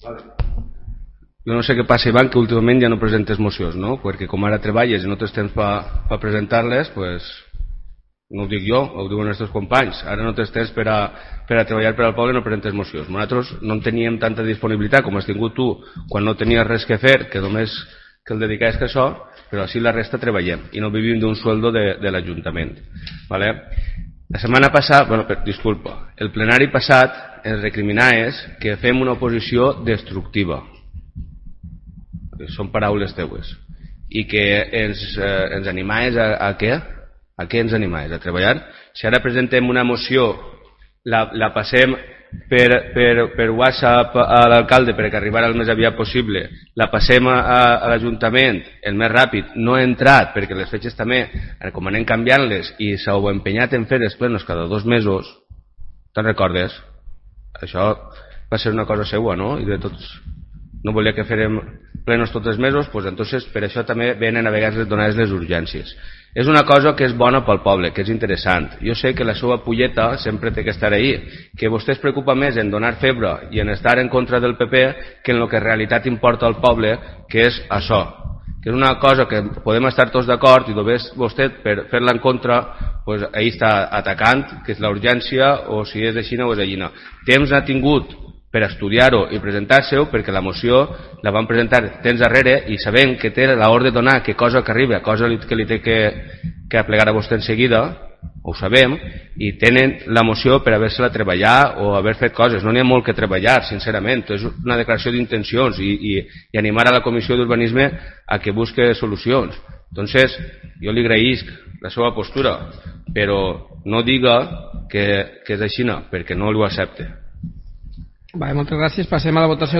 Jo no sé què passa, Ivan, que últimament ja no presentes mocions, no? Perquè com ara treballes i no tens temps per presentar-les, pues, no ho dic jo, ho diuen els teus companys, ara no tens temps per a treballar per al poble i no presentes mocions. Nosaltres no en teníem tanta disponibilitat com has tingut tu quan no tenies res que fer, que només que el dedicaves que això, però així la resta treballem i no vivim d'un sueldo de l'Ajuntament. ¿Vale? La setmana passada, disculpa, el plenari passat ens recriminaves que fem una oposició destructiva. Són paraules teues. I que ens animaves a què? A què ens animaves? A treballar? Si ara presentem una moció, la passem per WhatsApp a l'alcalde perquè arribarà el més aviat possible, la passem a l'Ajuntament el més ràpid, no he entrat perquè les fetges també, com anem canviant-les i s'ho empenyat en fer els plenos cada 2 mesos, te'n recordes? Això va ser una cosa seua, no? I de tots no volia que fèrem plenos tots els mesos, doncs entonces per això també venen a vegades donades les urgències. És una cosa que és bona pel poble, que és interessant. Jo sé que la seva polleta sempre té que estar ahí, que vostè es preocupa més en donar febre i en estar en contra del PP que en el que en realitat importa al poble, que és això, que és una cosa que podem estar tots d'acord i només vostè per fer-la en contra pues, ahí està atacant, que és la urgència o si és així o és allí. Temps n'ha tingut per estudiar-ho i presentar-se-ho perquè la moció la van presentar temps darrere i sabem que té l'ordre de donar que cosa que arriba, cosa que li té que aplegar a vostè en seguida, ho sabem, i tenen la moció per haver-se-la treballar o haver fet coses. No n'hi ha molt que treballar, sincerament. És una declaració d'intencions i animar a la Comissió d'Urbanisme a que busque solucions. Entonces, jo li agraïsc la seva postura, però no diga que és així, perquè no ho accepte. Vale, moltes gràcies. Passem a la votació.